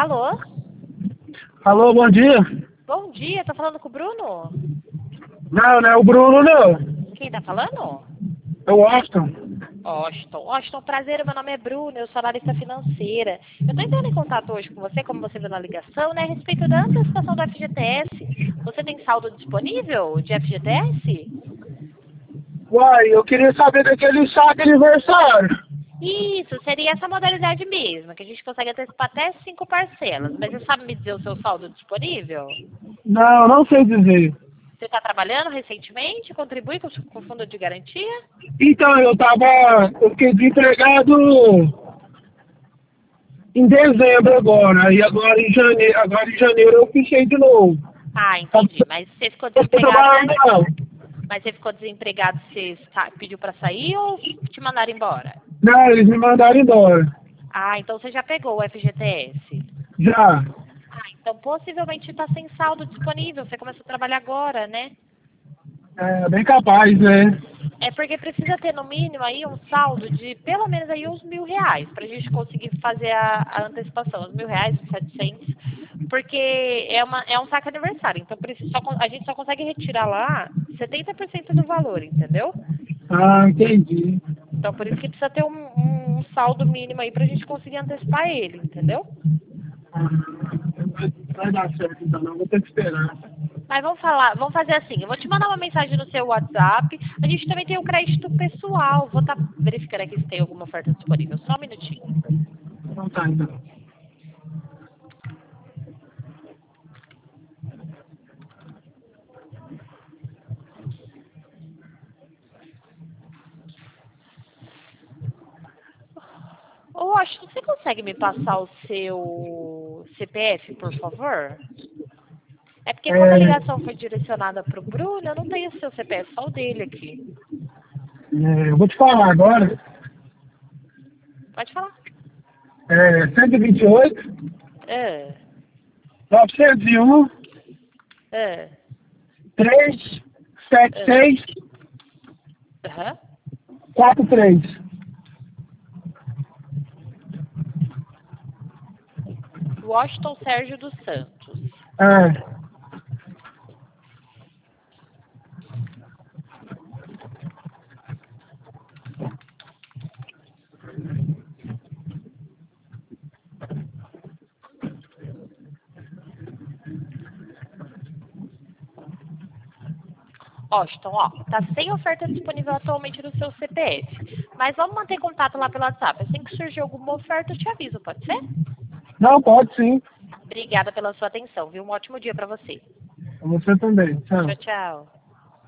Alô? Alô, bom dia. Bom dia, tô falando com o Bruno? Não, não é o Bruno, não. Quem tá falando? É o Austin. Austin, prazer, meu nome é Bruno, eu sou analista financeira. Eu tô entrando em contato hoje com você, como você viu na ligação, né, a respeito da antecipação do FGTS. Você tem saldo disponível de FGTS? Uai, eu queria saber daquele saque aniversário. Isso, seria essa modalidade mesmo, que a gente consegue antecipar até 5 parcelas. Mas você sabe me dizer o seu saldo disponível? Não, não sei dizer. Você está trabalhando recentemente? Contribui com o fundo de garantia? Então, eu fiquei desempregado em dezembro agora. E agora em janeiro eu fichei de novo. Ah, entendi. Mas você ficou Não tô desempregado, trabalhando, não. mas você ficou desempregado, você pediu para sair ou te mandaram embora? Não, eles me mandaram embora. Ah, então você já pegou o FGTS. Já. Ah, então possivelmente está sem saldo disponível. Você começou a trabalhar agora, né? É, bem capaz, né? É porque precisa ter no mínimo aí um saldo de pelo menos aí uns R$ 1.000 para a gente conseguir fazer a antecipação, uns R$ 1.000, uns 700, porque é um saque aniversário, então a gente só consegue retirar lá 70% do valor, entendeu? Ah, entendi. Então por isso que precisa ter um saldo mínimo aí para a gente conseguir antecipar ele, entendeu? Vai dar certo, então não vou ter que esperar. Mas vamos fazer assim, eu vou te mandar uma mensagem no seu WhatsApp, a gente também tem o crédito pessoal, vou estar verificando aqui se tem alguma oferta disponível, só um minutinho. Então tá, então. Ô, Washington, você consegue me passar o seu CPF, por favor? É porque como a ligação foi direcionada para o Bruno, eu não tenho o seu CPF, só o dele aqui. Eu vou te falar agora. Pode falar. 128, Ah, 901, ah, 376, aham. 43. Washington Sérgio dos Santos. É. Washington, ó, tá sem oferta disponível atualmente no seu CPF. Mas vamos manter contato lá pelo WhatsApp. Assim que surgir alguma oferta, eu te aviso, pode ser? Não, pode sim. Obrigada pela sua atenção, viu? Um ótimo dia para você. Você também. Tchau. Tchau, tchau.